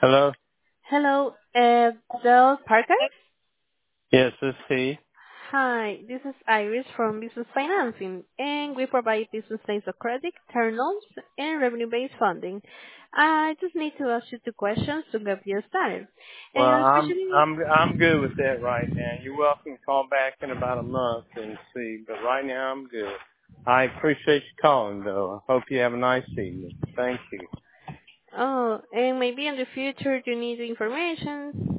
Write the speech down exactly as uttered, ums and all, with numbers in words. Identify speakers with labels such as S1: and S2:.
S1: Hello?
S2: Hello, uh, Del Parker?
S1: Yes, this is he.
S2: Hi, this is Iris from Business Financing, and we provide business lines of credit, term loans, and revenue-based funding. I just need to ask you two questions to get you started.
S1: Well,
S2: And
S1: I'm
S2: especially,
S1: I'm I'm good with that right now. You're welcome to call back in about a month and see, but right now I'm good. I appreciate you calling though. I hope you have a nice evening. Thank you.
S2: oh, and maybe in the future you need information.